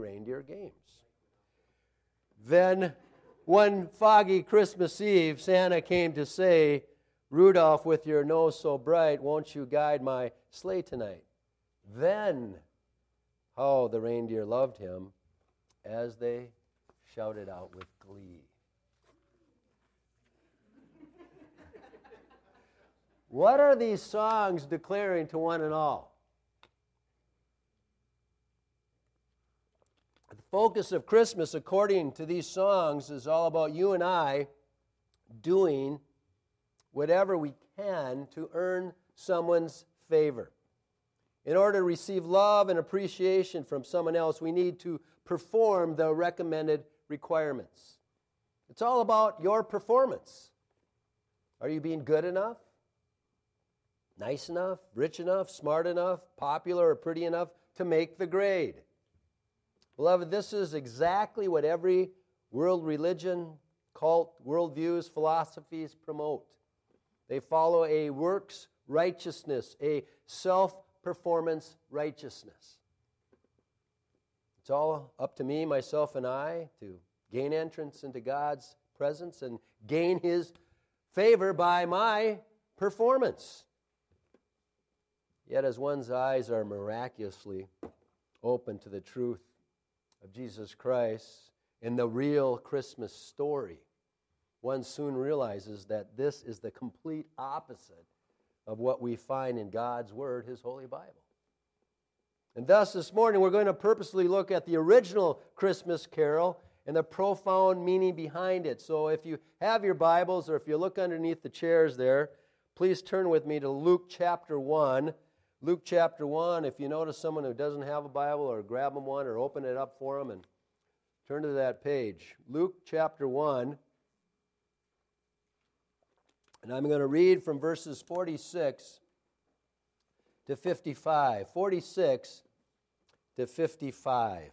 reindeer games. Then, one foggy Christmas Eve, Santa came to say, "Rudolph, with your nose so bright, won't you guide my sleigh tonight?" Then, how the reindeer loved him as they shouted out with glee. What are these songs declaring to one and all? The focus of Christmas, according to these songs, is all about you and I doing whatever we can to earn someone's favor. In order to receive love and appreciation from someone else, we need to perform the recommended requirements. It's all about your performance. Are you being good enough? Nice enough? Rich enough? Smart enough? Popular or pretty enough to make the grade? Beloved, this is exactly what every world religion, cult, worldviews, philosophies promote. They follow a works righteousness, a self-performance righteousness. It's all up to me, myself, and I to gain entrance into God's presence and gain His favor by my performance. Yet as one's eyes are miraculously open to the truth of Jesus Christ in the real Christmas story, one soon realizes that this is the complete opposite of what we find in God's Word, His Holy Bible. And thus this morning we're going to purposely look at the original Christmas carol and the profound meaning behind it. So if you have your Bibles or if you look underneath the chairs there, please turn with me to Luke chapter 1. Luke chapter 1, if you notice someone who doesn't have a Bible, or grab them one or open it up for them and turn to that page. Luke chapter 1. And I'm going to read from verses 46 to 55. 46 to 55.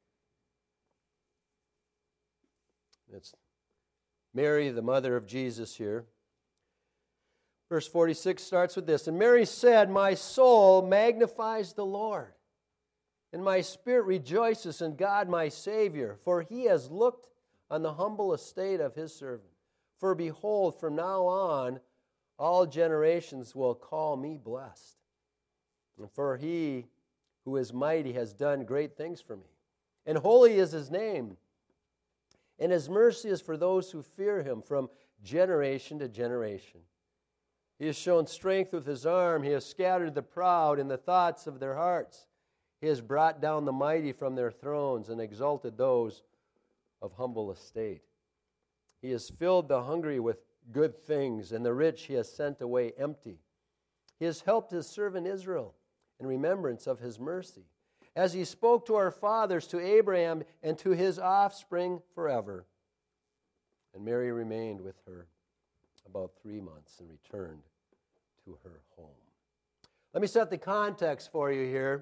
It's Mary, the mother of Jesus here. Verse 46 starts with this. "And Mary said, My soul magnifies the Lord, and my spirit rejoices in God my Savior, for He has looked on the humble estate of His servant. For behold, from now on, all generations will call me blessed. And for He who is mighty has done great things for me. And holy is His name. And His mercy is for those who fear Him from generation to generation. He has shown strength with His arm. He has scattered the proud in the thoughts of their hearts. He has brought down the mighty from their thrones and exalted those of humble estate. He has filled the hungry with good things, and the rich He has sent away empty. He has helped His servant Israel in remembrance of His mercy, as He spoke to our fathers, to Abraham, and to his offspring forever." And Mary remained with her about 3 months and returned to her home. Let me set the context for you here.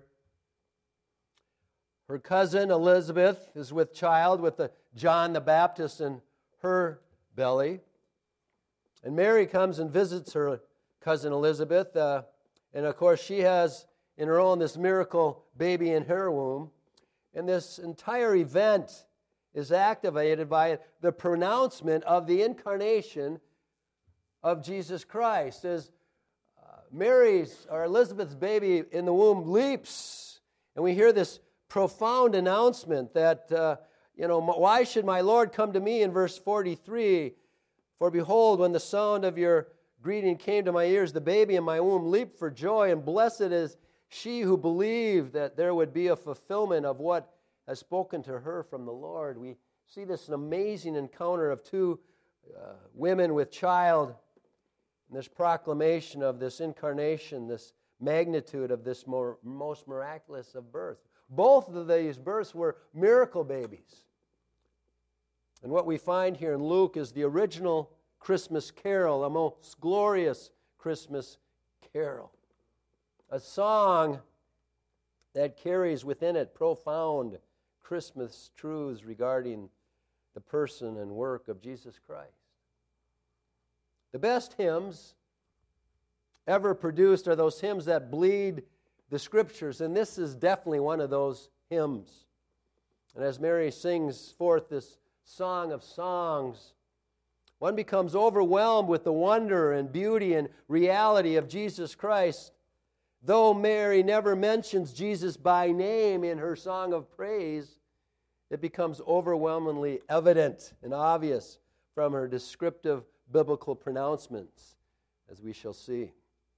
Her cousin Elizabeth is with child with John the Baptist in her belly. And Mary comes and visits her cousin Elizabeth. And of course she has in her own this miracle baby in her womb. And this entire event is activated by the pronouncement of the incarnation of Jesus Christ. As Mary's or Elizabeth's baby in the womb leaps, and we hear this profound announcement that, why should my Lord come to me in verse 43? For behold, when the sound of your greeting came to my ears, the baby in my womb leaped for joy, and blessed is she who believed that there would be a fulfillment of what has spoken to her from the Lord. We see this amazing encounter of two women with child, and this proclamation of this incarnation, this magnitude of this most miraculous of birth. Both of these births were miracle babies. And what we find here in Luke is the original Christmas carol, a most glorious Christmas carol. A song that carries within it profound Christmas truths regarding the person and work of Jesus Christ. The best hymns ever produced are those hymns that bleed the Scriptures, and this is definitely one of those hymns. And as Mary sings forth this song of songs, one becomes overwhelmed with the wonder and beauty and reality of Jesus Christ. Though Mary never mentions Jesus by name in her song of praise, it becomes overwhelmingly evident and obvious from her descriptive biblical pronouncements, as we shall see.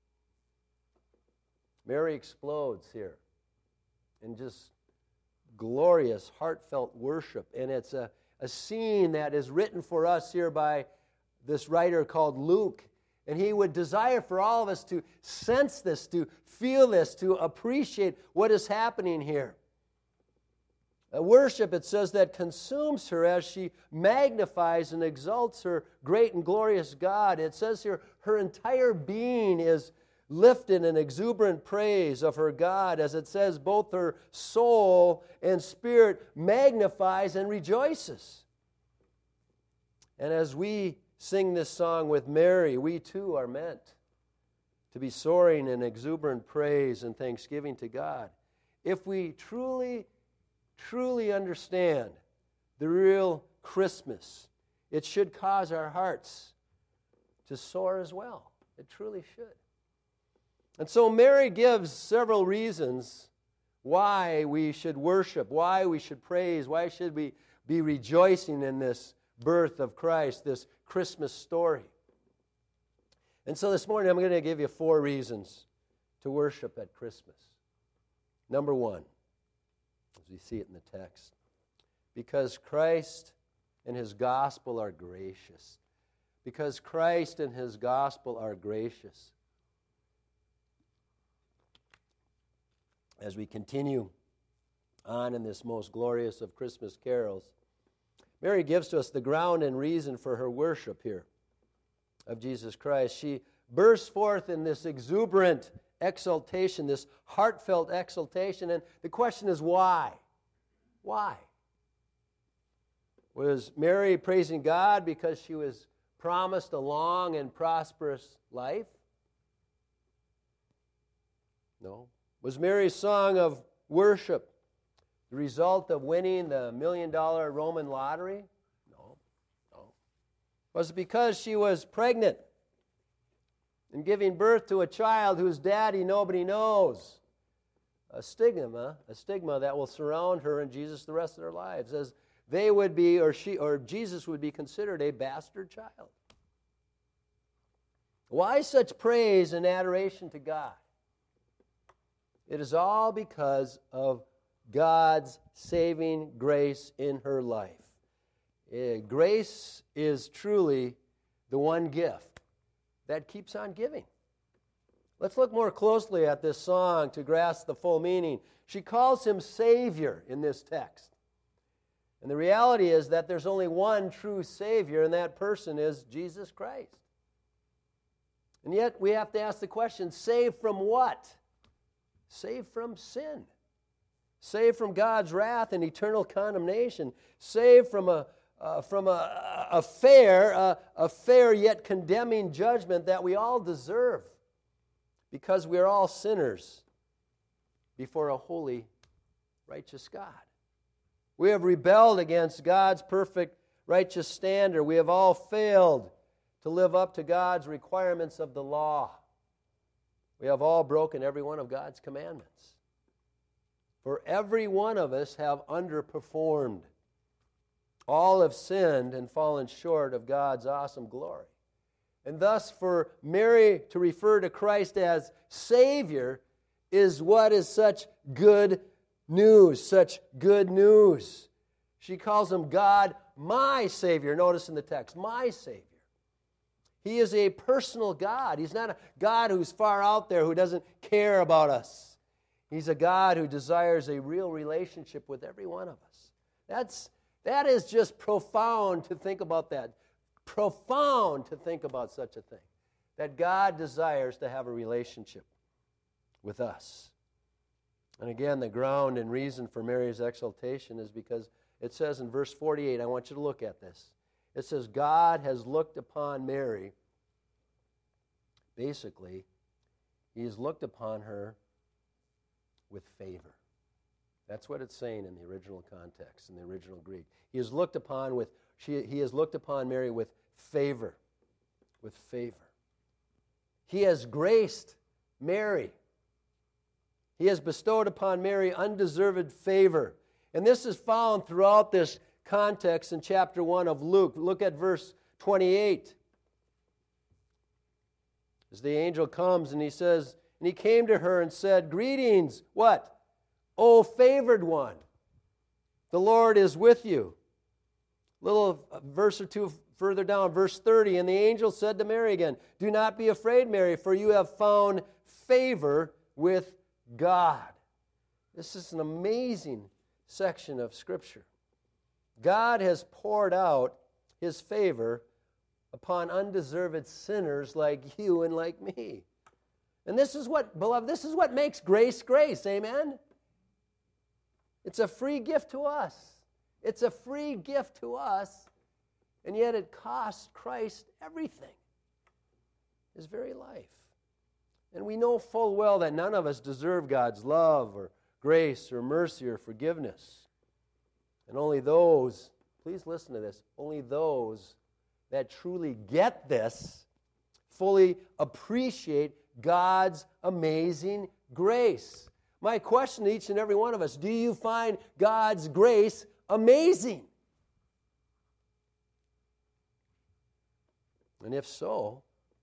Mary explodes here in just glorious, heartfelt worship. And it's a scene that is written for us here by this writer called Luke. And he would desire for all of us to sense this, to feel this, to appreciate what is happening here. A worship, it says, that consumes her as she magnifies and exalts her great and glorious God. It says here her entire being is lifted in exuberant praise of her God. As it says, both her soul and spirit magnifies and rejoices. And as we sing this song with Mary, we too are meant to be soaring in exuberant praise and thanksgiving to God. If we truly understand the real Christmas, it should cause our hearts to soar as well. It truly should. And so Mary gives several reasons why we should worship, why we should praise, why should we be rejoicing in this birth of Christ, this Christmas story. And so this morning I'm going to give you 4 reasons to worship at Christmas. Number 1, as we see it in the text, because Christ and His gospel are gracious. Because Christ and His gospel are gracious. As we continue on in this most glorious of Christmas carols, Mary gives to us the ground and reason for her worship here of Jesus Christ. She bursts forth in this exuberant exultation, this heartfelt exultation, and the question is why? Why? Was Mary praising God because she was promised a long and prosperous life? No. Was Mary's song of worship the result of winning the $1 million Roman lottery? No. Was it because she was pregnant and giving birth to a child whose daddy nobody knows? A stigma that will surround her and Jesus the rest of their lives, as they would be, or Jesus would be considered a bastard child. Why such praise and adoration to God? It is all because of God's saving grace in her life. Grace is truly the one gift that keeps on giving. Let's look more closely at this song to grasp the full meaning. She calls Him Savior in this text. And the reality is that there's only one true Savior, and that person is Jesus Christ. And yet we have to ask the question, saved from what? Saved from sin. Saved from God's wrath and eternal condemnation. Saved from a fair yet condemning judgment that we all deserve, because we are all sinners before a holy, righteous God. We have rebelled against God's perfect, righteous standard. We have all failed to live up to God's requirements of the law. We have all broken every one of God's commandments. For every one of us have underperformed. All have sinned and fallen short of God's awesome glory. And thus, for Mary to refer to Christ as Savior is what is such good news, such good news. She calls Him God, my Savior. Notice in the text, my Savior. He is a personal God. He's not a God who's far out there, who doesn't care about us. He's a God who desires a real relationship with every one of us. That is just profound to think about that. Profound to think about such a thing. That God desires to have a relationship with us. And again, the ground and reason for Mary's exaltation is because it says in verse 48, I want you to look at this. It says, God has looked upon Mary. Basically, He has looked upon her with favor. That's what it's saying in the original context, in the original Greek. He is looked upon Mary with favor. With favor. He has graced Mary. He has bestowed upon Mary undeserved favor. And this is found throughout this context in chapter 1 of Luke. Look at verse 28. As the angel comes and he says, and he came to her and said, "Greetings," what? "O favored one, the Lord is with you." Little verse or two further down, verse 30, and the angel said to Mary again, "Do not be afraid, Mary, for you have found favor with God." This is an amazing section of Scripture. God has poured out His favor upon undeserved sinners like you and like me. And this is what, beloved, this is what makes grace grace, amen? It's a free gift to us. It's a free gift to us, and yet it cost Christ everything, His very life. And we know full well that none of us deserve God's love or grace or mercy or forgiveness. And only those, please listen to this, only those that truly get this fully appreciate God's amazing grace. My question to each and every one of us, do you find God's grace amazing? And if so,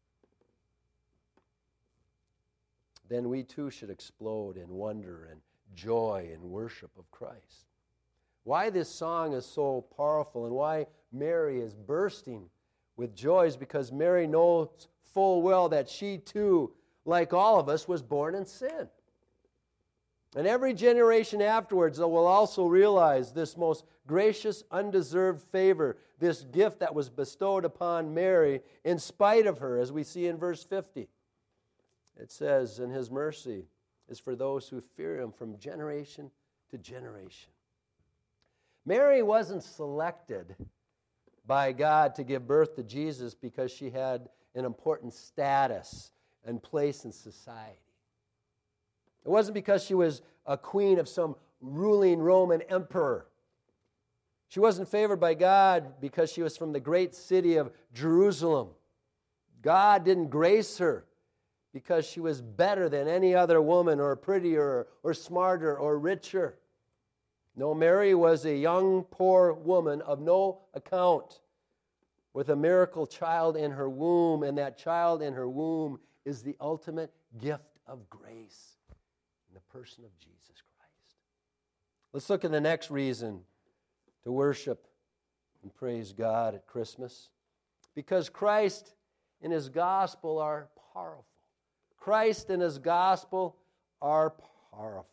then we too should explode in wonder and joy and worship of Christ. Why this song is so powerful and why Mary is bursting with joy is because Mary knows full well that she too, like all of us, was born in sin. And every generation afterwards will also realize this most gracious, undeserved favor, this gift that was bestowed upon Mary in spite of her, as we see in verse 50. It says, "And His mercy is for those who fear Him from generation to generation." Mary wasn't selected by God to give birth to Jesus because she had an important status and place in society. It wasn't because she was a queen of some ruling Roman emperor. She wasn't favored by God because she was from the great city of Jerusalem. God didn't grace her because she was better than any other woman or prettier or smarter or richer. No, Mary was a young, poor woman of no account with a miracle child in her womb, and that child in her womb is the ultimate gift of grace in the person of Jesus Christ. Let's look at the next reason to worship and praise God at Christmas. Because Christ and His gospel are powerful. Christ and His gospel are powerful.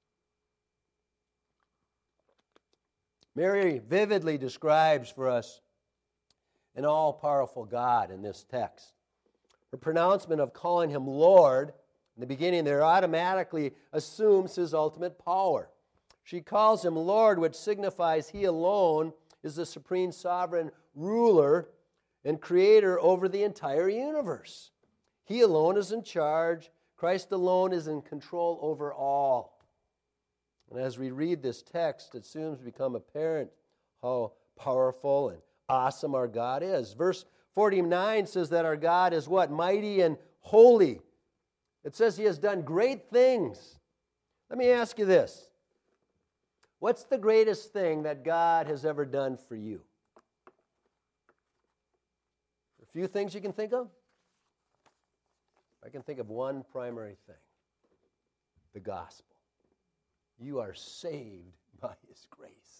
Mary vividly describes for us an all-powerful God in this text. Her pronouncement of calling Him Lord in the beginning there automatically assumes His ultimate power. She calls Him Lord, which signifies He alone is the supreme sovereign ruler and creator over the entire universe. He alone is in charge. Christ alone is in control over all. And as we read this text, it soon becomes apparent how powerful and awesome our God is. Verse 49 says that our God is what? Mighty and holy. It says He has done great things. Let me ask you this. What's the greatest thing that God has ever done for you? A few things you can think of? I can think of one primary thing. The gospel. You are saved by His grace.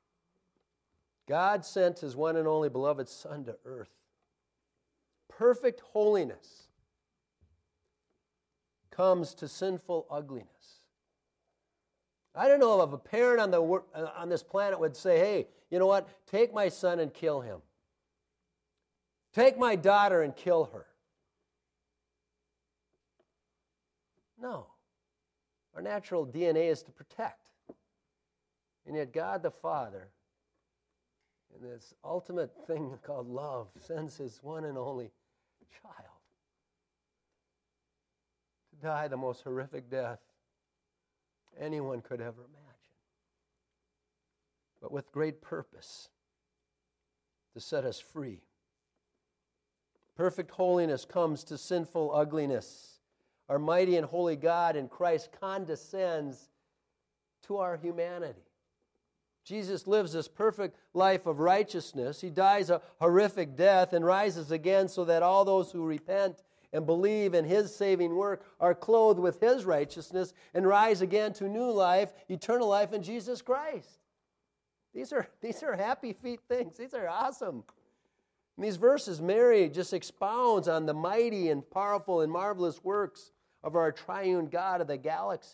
God sent His one and only beloved Son to earth. Perfect holiness comes to sinful ugliness. I don't know if a parent on this planet would say, "Hey, you know what? Take my son and kill him. Take my daughter and kill her." No. Our natural DNA is to protect. And yet God the Father, in this ultimate thing called love, sends His one and only child to die the most horrific death anyone could ever imagine. but with great purpose to set us free. Perfect holiness comes to sinful ugliness. Our mighty and holy God in Christ condescends to our humanity. Jesus lives this perfect life of righteousness. He dies a horrific death and rises again so that all those who repent and believe in His saving work are clothed with His righteousness and rise again to new life, eternal life in Jesus Christ. These are happy feet things. These are awesome. In these verses, Mary just expounds on the mighty and powerful and marvelous works of our triune God of the galaxies.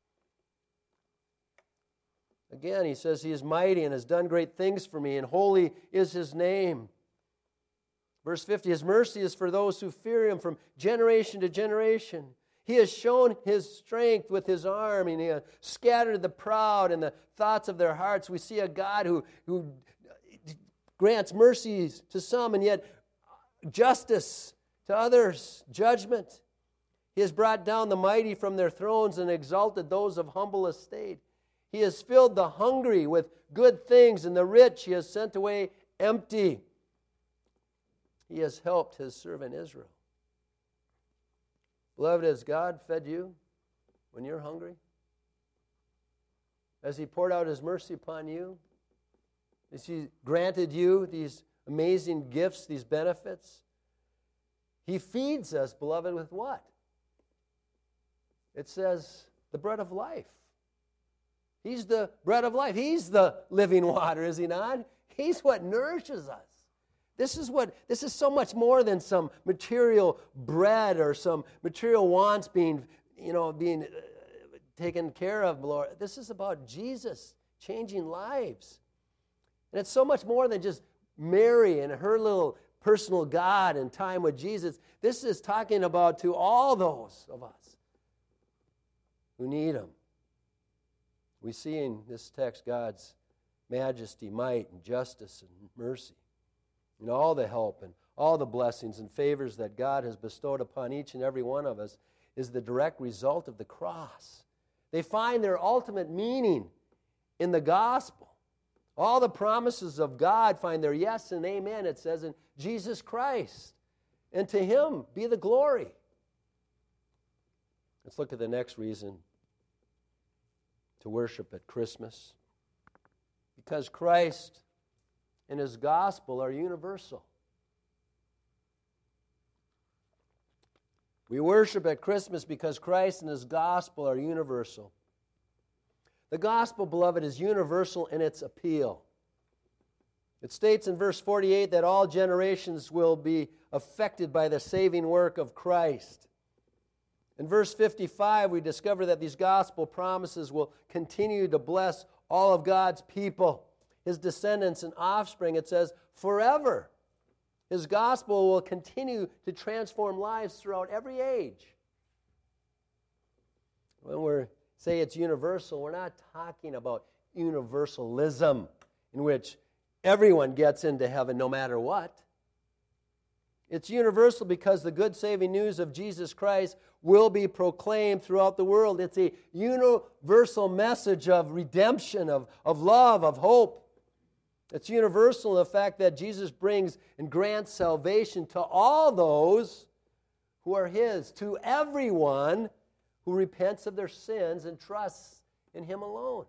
Again, he says He is mighty and has done great things for me, and holy is His name. Verse 50, His mercy is for those who fear Him from generation to generation. He has shown His strength with His arm, and He has scattered the proud in the thoughts of their hearts. We see a God who grants mercies to some, and yet justice to others, judgment. He has brought down the mighty from their thrones and exalted those of humble estate. He has filled the hungry with good things, and the rich He has sent away empty. He has helped His servant Israel. Beloved, has God fed you when you're hungry? Has He poured out His mercy upon you? Has He granted you these amazing gifts, these benefits? He feeds us, beloved, with what? It says, the bread of life. He's the bread of life. He's the living water, is He not? He's what nourishes us. This is so much more than some material bread or some material wants being taken care of, Lord. This is about Jesus changing lives. And it's so much more than just Mary and her little personal God and time with Jesus. This is talking about to all those of us who need Him. We see in this text God's majesty, might, and justice, and mercy, and all the help and all the blessings and favors that God has bestowed upon each and every one of us is the direct result of the cross. They find their ultimate meaning in the gospel. All the promises of God find their yes and amen, it says, in Jesus Christ. And to Him be the glory. Let's look at the next reason to worship at Christmas. Because Christ and His gospel are universal. We worship at Christmas because Christ and His gospel are universal. The gospel, beloved, is universal in its appeal. It states in verse 48 that all generations will be affected by the saving work of Christ. In verse 55, we discover that these gospel promises will continue to bless all of God's people, His descendants and offspring. It says, forever. His gospel will continue to transform lives throughout every age. When we say it's universal, we're not talking about universalism, in which everyone gets into heaven no matter what. It's universal because the good saving news of Jesus Christ will be proclaimed throughout the world. It's a universal message of redemption, of love, of hope. It's universal in the fact that Jesus brings and grants salvation to all those who are His, to everyone who repents of their sins and trusts in Him alone.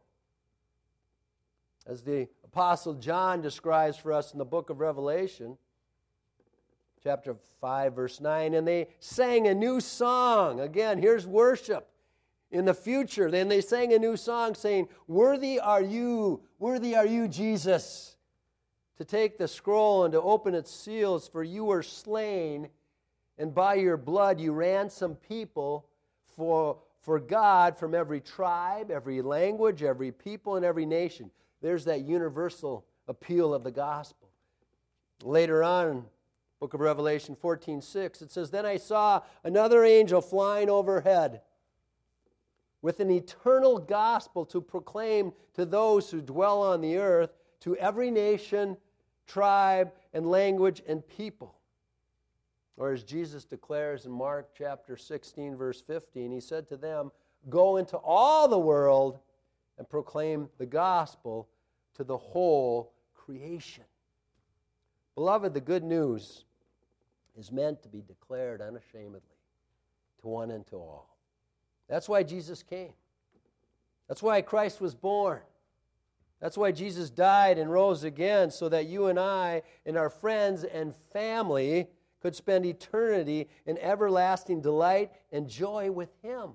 As the Apostle John describes for us in the book of Revelation, chapter 5, verse 9, and they sang a new song. Again, here's worship in the future. Then they sang a new song saying, worthy are you, Jesus, to take the scroll and to open its seals, for you were slain, and by your blood you ransomed people for God from every tribe, every language, every people, and every nation. There's that universal appeal of the gospel. Later on, book of Revelation 14:6, it says, then I saw another angel flying overhead with an eternal gospel to proclaim to those who dwell on the earth, to every nation, tribe, and language, and people. Or as Jesus declares in Mark chapter 16, verse 15, He said to them, go into all the world and proclaim the gospel to the whole creation. Beloved, the good news is meant to be declared unashamedly to one and to all. That's why Jesus came. That's why Christ was born. That's why Jesus died and rose again, so that you and I and our friends and family could spend eternity in everlasting delight and joy with Him.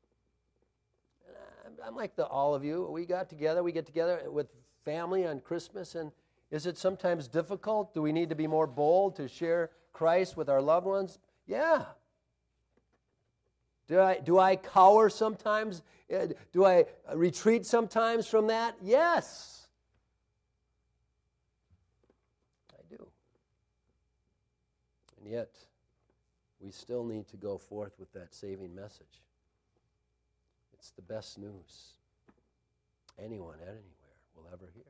I'm like all of you. We get together with family on Christmas, and is it sometimes difficult? Do we need to be more bold to share Christ with our loved ones? Yeah. Do I cower sometimes? Do I retreat sometimes from that? Yes. I do. And yet, we still need to go forth with that saving message. It's the best news anyone anywhere will ever hear.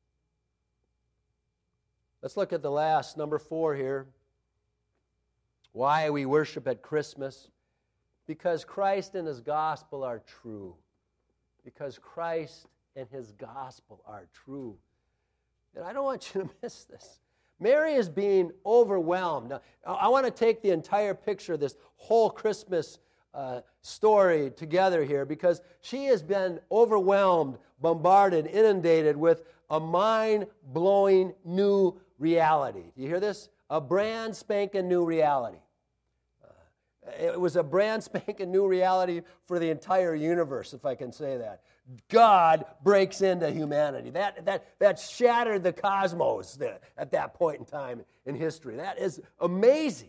Let's look at the last, number 4 here. Why we worship at Christmas. Because Christ and His gospel are true. Because Christ and His gospel are true. And I don't want you to miss this. Mary is being overwhelmed. Now, I want to take the entire picture of this whole Christmas story together here, because she has been overwhelmed, bombarded, inundated with a mind-blowing new reality. Do you hear this? A brand spanking new reality. It was a brand spanking new reality for the entire universe, if I can say that. God breaks into humanity. That shattered the cosmos at that point in time in history. That is amazing.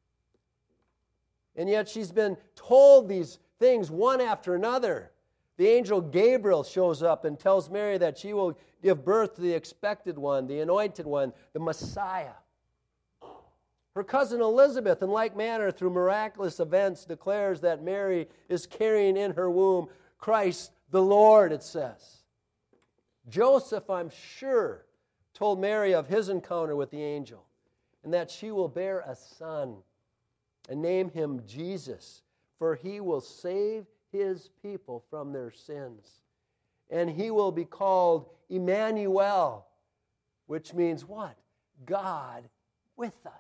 And yet she's been told these things one after another. The angel Gabriel shows up and tells Mary that she will give birth to the expected one, the anointed one, the Messiah. Her cousin Elizabeth, in like manner, through miraculous events, declares that Mary is carrying in her womb Christ the Lord, it says. Joseph, I'm sure, told Mary of his encounter with the angel, and that she will bear a son and name him Jesus, for he will save his people from their sins. And he will be called Emmanuel, which means what? God with us.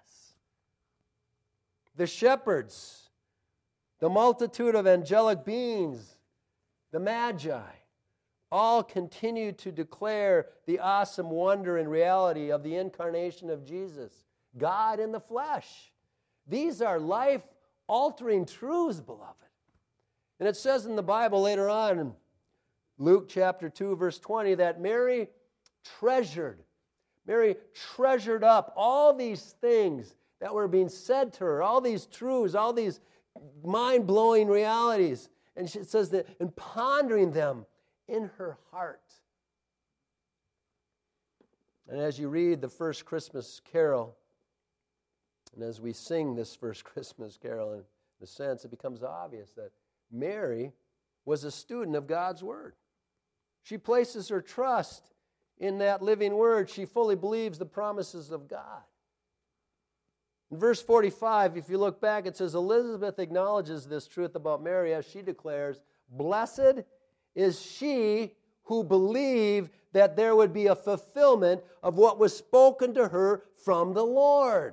The shepherds, the multitude of angelic beings, the magi, all continue to declare the awesome wonder and reality of the incarnation of Jesus, God in the flesh. These are life-altering truths, beloved. And it says in the Bible later on, in Luke chapter 2, verse 20, that Mary treasured up all these things that were being said to her, all these truths, all these mind-blowing realities. And it says that, and pondering them in her heart. And as you read the first Christmas carol, and as we sing this first Christmas carol, in a sense, it becomes obvious that Mary was a student of God's Word. She places her trust in that living Word. She fully believes the promises of God. In verse 45, if you look back, it says, Elizabeth acknowledges this truth about Mary as she declares, "Blessed is she who believed that there would be a fulfillment of what was spoken to her from the Lord."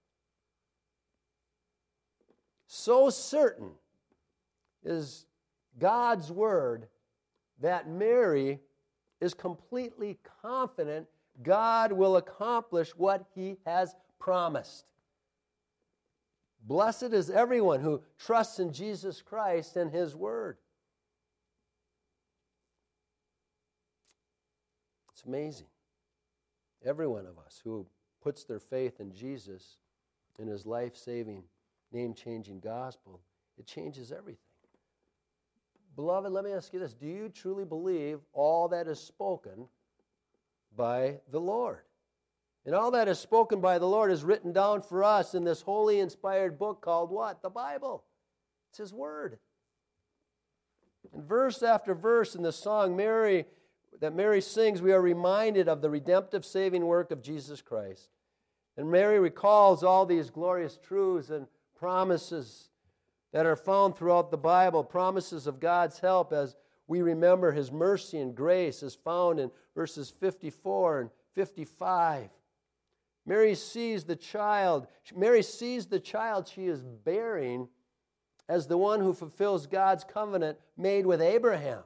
So certain is God's Word that Mary is completely confident God will accomplish what He has promised. Blessed is everyone who trusts in Jesus Christ and His Word. It's amazing. Every one of us who puts their faith in Jesus, in His life-saving, name-changing gospel, it changes everything. Beloved, let me ask you this. Do you truly believe all that is spoken by the Lord? And all that is spoken by the Lord is written down for us in this holy, inspired book called what? The Bible. It's His Word. And verse after verse in the song that Mary sings, we are reminded of the redemptive saving work of Jesus Christ. And Mary recalls all these glorious truths and promises that are found throughout the Bible, promises of God's help as we remember his mercy and grace is found in verses 54 and 55. Mary sees the child she is bearing as the one who fulfills God's covenant made with Abraham.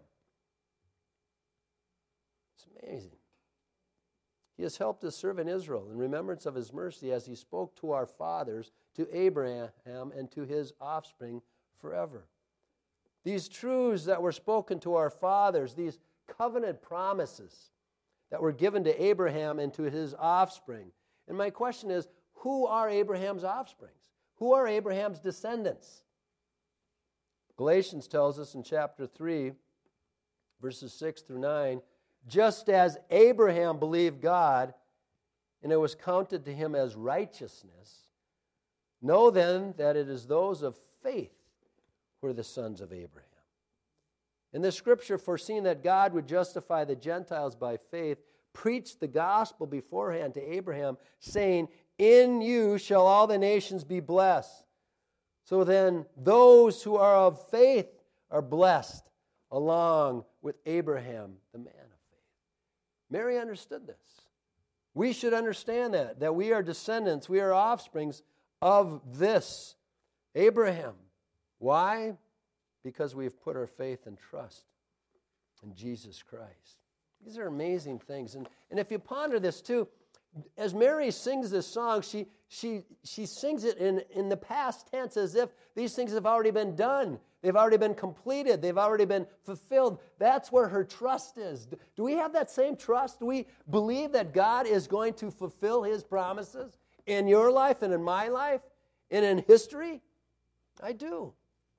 It's amazing. He has helped his servant Israel in remembrance of his mercy as he spoke to our fathers, to Abraham, and to his offspring forever. These truths that were spoken to our fathers, these covenant promises that were given to Abraham and to his offspring. And my question is, who are Abraham's offsprings? Who are Abraham's descendants? Galatians tells us in chapter 3, verses 6 through 9, just as Abraham believed God, and it was counted to him as righteousness, know then that it is those of faith who are the sons of Abraham. In the scripture, foreseeing that God would justify the Gentiles by faith, preached the gospel beforehand to Abraham, saying, in you shall all the nations be blessed. So then those who are of faith are blessed along with Abraham, the man of faith. Mary understood this. We should understand that we are descendants, we are offsprings of this Abraham. Why? Because we've put our faith and trust in Jesus Christ. These are amazing things. And if you ponder this too, as Mary sings this song, she sings it in the past tense as if these things have already been done. They've already been completed. They've already been fulfilled. That's where her trust is. Do we have that same trust? Do we believe that God is going to fulfill his promises in your life and in my life and in history? I do.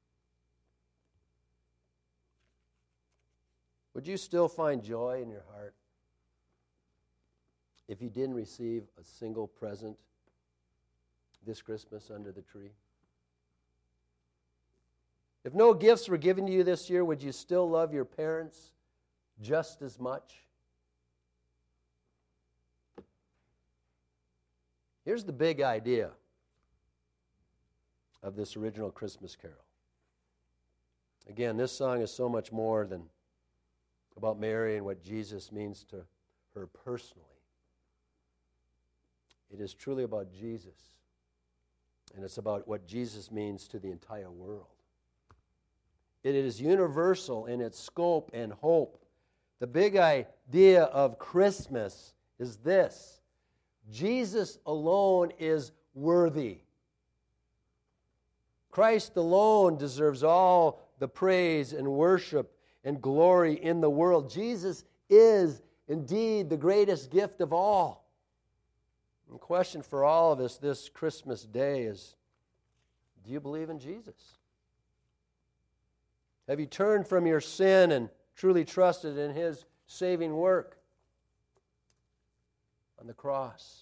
Would you still find joy in your heart if you didn't receive a single present this Christmas under the tree? If no gifts were given to you this year, would you still love your parents just as much? Here's the big idea of this original Christmas carol. Again, this song is so much more than about Mary and what Jesus means to her personally. It is truly about Jesus, and it's about what Jesus means to the entire world. It is universal in its scope and hope. The big idea of Christmas is this: Jesus alone is worthy. Christ alone deserves all the praise and worship and glory in the world. Jesus is indeed the greatest gift of all. The question for all of us this Christmas day is, do you believe in Jesus? Have you turned from your sin and truly trusted in his saving work on the cross?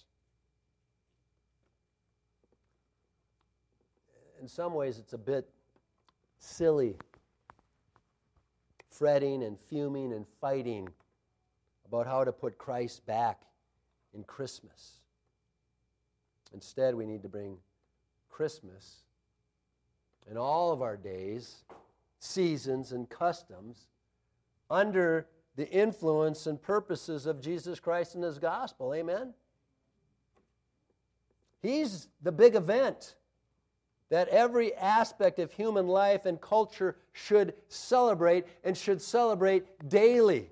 In some ways, it's a bit silly fretting and fuming and fighting about how to put Christ back in Christmas. Instead, we need to bring Christmas and all of our days, seasons, and customs under the influence and purposes of Jesus Christ and his gospel. Amen? He's the big event that every aspect of human life and culture should celebrate and should celebrate daily.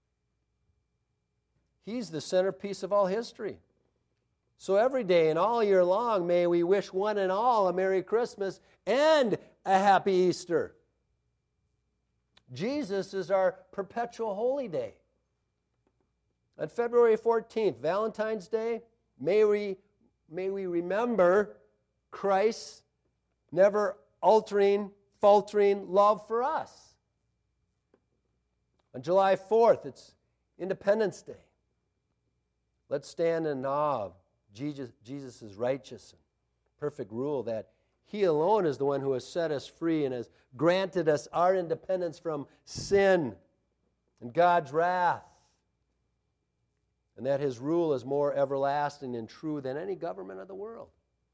He's the centerpiece of all history. So every day and all year long, may we wish one and all a Merry Christmas and a Happy Easter. Jesus is our perpetual holy day. On February 14th, Valentine's Day, may we remember Christ's never altering, faltering love for us. On July 4th, it's Independence Day. Let's stand in awe of Jesus' righteous and perfect rule that he alone is the one who has set us free and has granted us our independence from sin and God's wrath, and that his rule is more everlasting and true than any government of the world.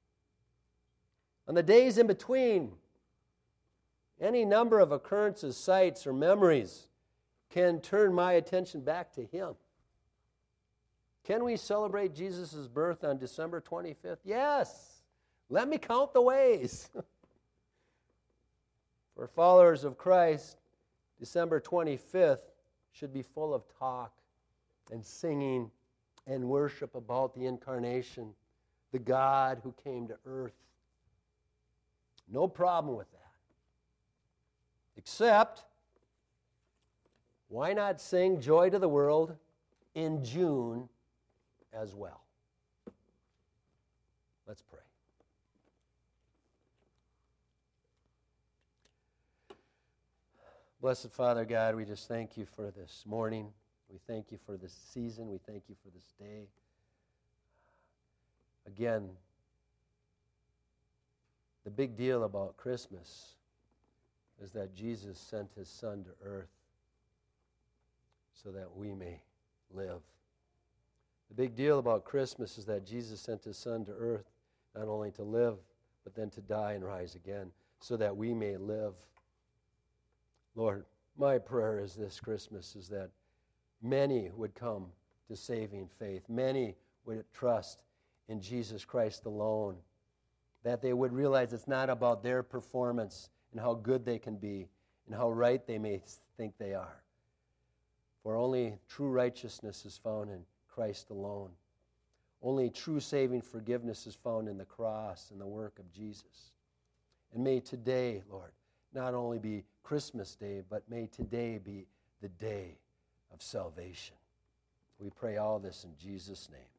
On the days in between, any number of occurrences, sights, or memories can turn my attention back to Him. Can we celebrate Jesus' birth on December 25th? Yes. Let me count the ways. For followers of Christ, December 25th should be full of talk and singing and worship about the incarnation, the God who came to earth. No problem with that. Except, why not sing Joy to the World in June as well? Let's pray. Blessed Father God, we just thank you for this morning. We thank you for this season. We thank you for this day. Again, the big deal about Christmas is that Jesus sent His Son to earth so that we may live. The big deal about Christmas is that Jesus sent His Son to earth not only to live, but then to die and rise again so that we may live. Lord, my prayer is this Christmas is that many would come to saving faith. Many would trust in Jesus Christ alone. That they would realize it's not about their performance and how good they can be and how right they may think they are. For only true righteousness is found in Christ alone. Only true saving forgiveness is found in the cross and the work of Jesus. And may today, Lord, not only be Christmas Day, but may today be the day of salvation. We pray all this in Jesus' name.